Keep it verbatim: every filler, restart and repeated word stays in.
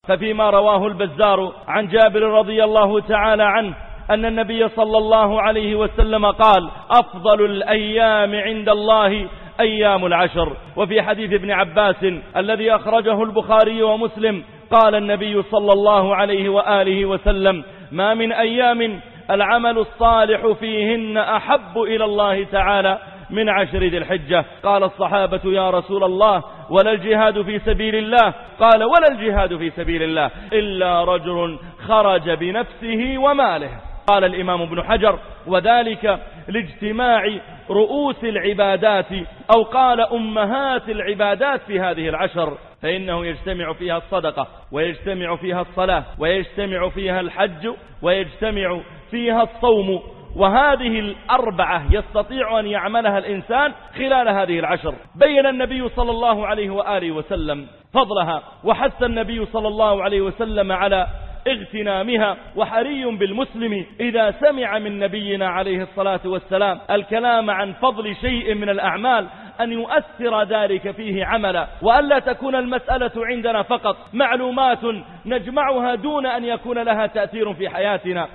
ففيما رواه البزار عن جابر رضي الله تعالى عنه أن النبي صلى الله عليه وسلم قال: أفضل الأيام عند الله أيام العشر. وفي حديث ابن عباس الذي أخرجه البخاري ومسلم قال النبي صلى الله عليه وآله وسلم: ما من أيام العمل الصالح فيهن أحب إلى الله تعالى من عشر ذي الحجة. قال الصحابة: يا رسول الله ولا الجهاد في سبيل الله؟ قال: ولا الجهاد في سبيل الله إلا رجل خرج بنفسه وماله. قال الإمام ابن حجر: وذلك لاجتماع رؤوس العبادات أو قال أمهات العبادات في هذه العشر، فإنه يجتمع فيها الصدقة ويجتمع فيها الصلاة ويجتمع فيها الحج ويجتمع فيها الصوم، وهذه الأربعة يستطيع أن يعملها الإنسان خلال هذه العشر. بين النبي صلى الله عليه وآله وسلم فضلها، وحث النبي صلى الله عليه وسلم على اغتنامها. وحري بالمسلم إذا سمع من نبينا عليه الصلاة والسلام الكلام عن فضل شيء من الأعمال أن يؤثر ذلك فيه عملا، وألا تكون المسألة عندنا فقط معلومات نجمعها دون أن يكون لها تأثير في حياتنا.